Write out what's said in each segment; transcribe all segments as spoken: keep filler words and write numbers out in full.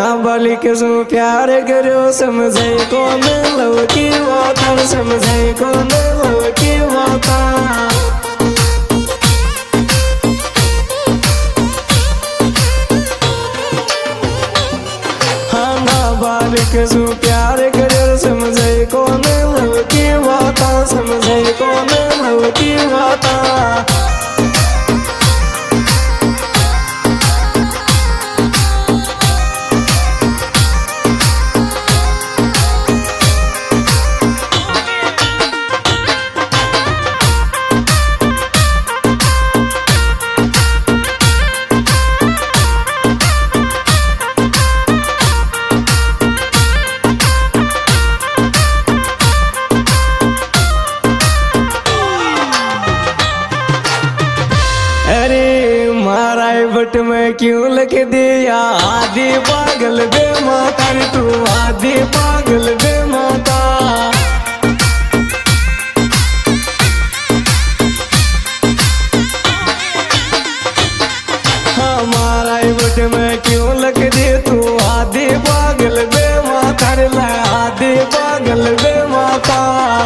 नाबालिग सु प्यार करो समझे कौन लौकी वाता समझे कौन लौकी वाता हाँ नाबालिग सु प्यार करो समझे कौन लौकी वाता समझे कौन लौकी वाता बट में क्यों लिख दिया आदि पागल बे माता तू आदि पागल बे माता हमारा बट में क्यों लिख दी तू आदि पागल बे माता ला आदि पागल बे माता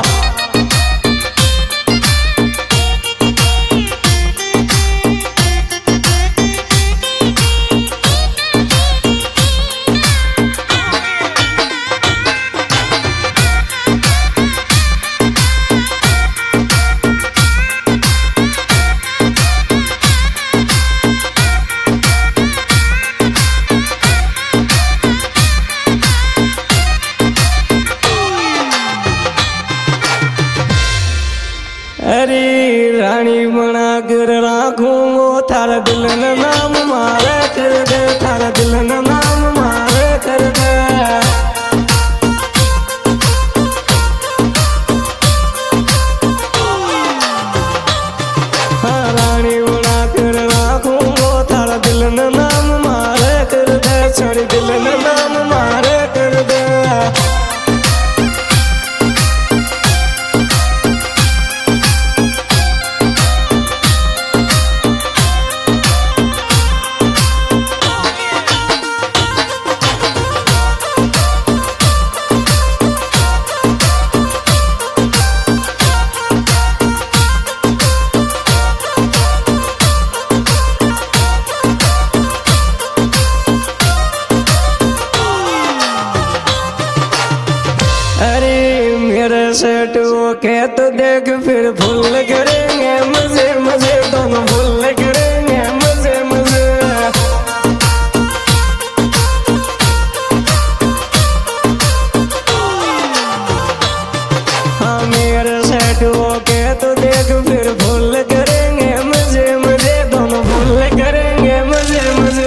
अरे रानी बना कर राखूंगो थारा दिल न नाम मारे कर दे थारा दिल न नाम मारे कर दे हाँ रानी बना कर राखूंगो थारा दिल न नाम मारे कर दे छोड़ी दिल न नाम मारे कर दे सेठ वो कह तो देख फिर फुल करेंगे मजे मजे दोनों फुल करेंगे मजे मजे हाँ मेरे सेठ वो कह तो देख फिर फुल करेंगे मजे मजे दोनों फुल करेंगे मजे मजे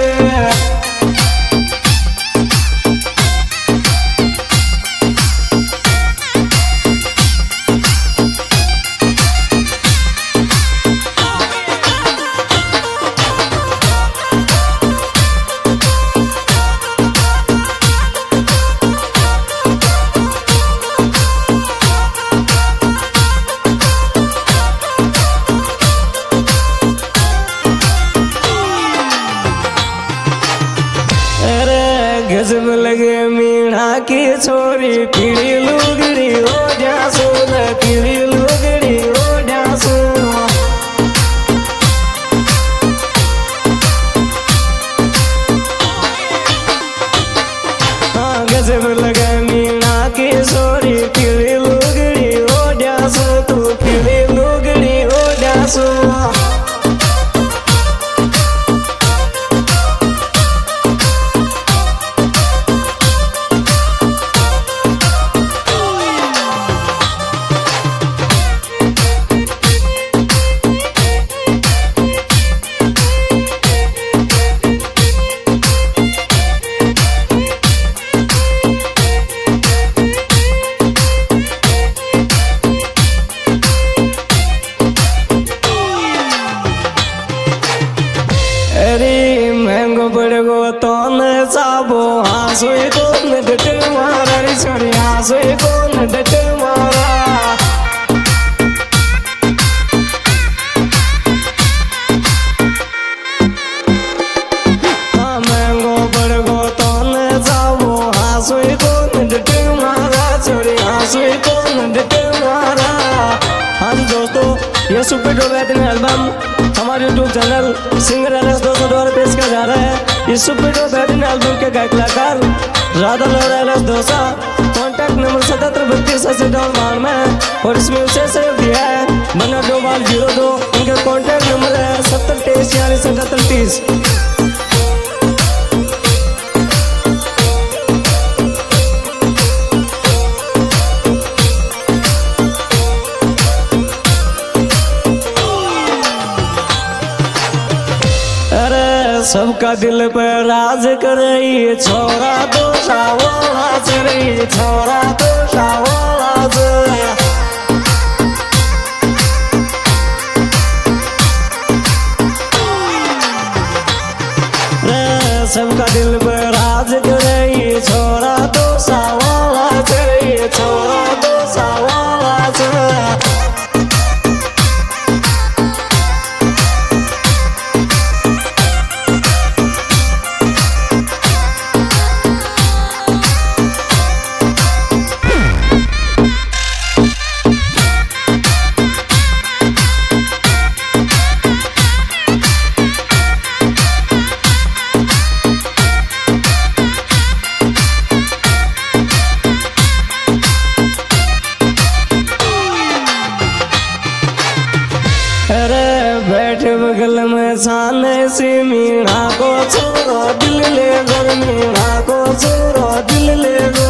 गजब लगे मीणा की छोरी पीड़ी लुगड़ी हो जासो पीड़ी लुगड़ी हो जासो हाँ गजब लगे मीणा की छोरी पीड़ी लुगड़ी हो जासो तू पीड़ी लुगड़ी हो जासो बड़गो तो न साबो आंसू को न डट मारा रे छोरी आंसू को न डट मारा हाँ महंगो बड़गो तो न ये सुपर डुपर बेहतरीन एल्बम हमारे YouTube channel singer L S दो सौ द्वारा पेश किया जा रहा है। इस सुपर डुपर बेहतरीन एल्बम के गायक कलाकार राधा और एल एस दो सौ। कॉन्टैक्ट नंबर सतहत्तर बत्तीस अस्सी डॉन में और इसमें उसे सेव दिया है बना दो बार जीरो दो। उनका कॉन्टैक्ट नंबर है सत्तर तेईस छियालीस सतहत्तर तीस। सबका दिल पे राज करे छोरा तो सावलाज रे छोरा तो सावलाज। सबका दिल पे राज करे छोरा तो सावलाज रे छोरा तो सावलाज। बैठे बगल में साने से मीणा को छोरो दिल ले गो मीणा को छोरो दिल ले गो।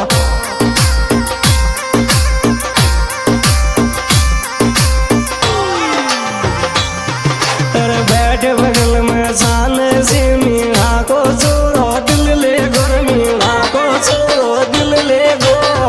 अरे बैठे बगल में साने से मीणा को छोरो दिल ले गो मीणा को छोरो दिल ले गो।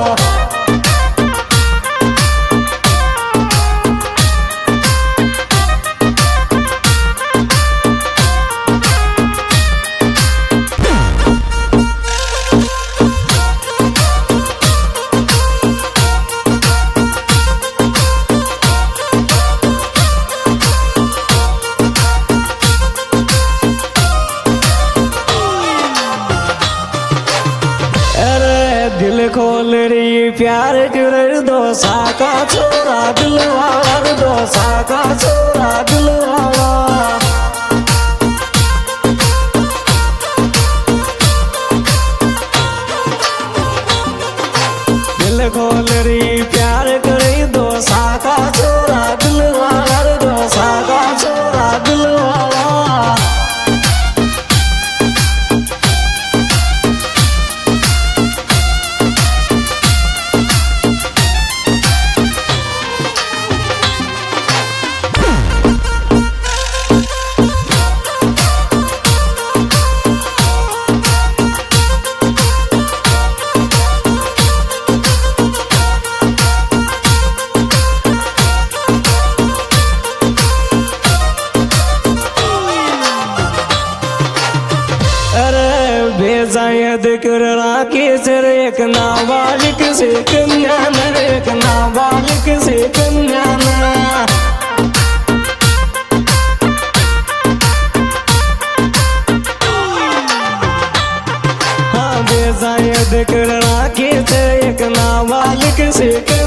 दिल खोल रही प्यार कर दो साका छोरा दिल वाला दो साका छोरा दिल वाला। दिल खोल रही प्यार कर दो साका छोरा दिल वाला दो साका छोरा दिल वाला। भेजायद कर राखी सर एक नाबालिग से कन्या नर एक नाबालिग से कन्या नर। हाँ भेजायद कर राखी सर एक नाबालिग से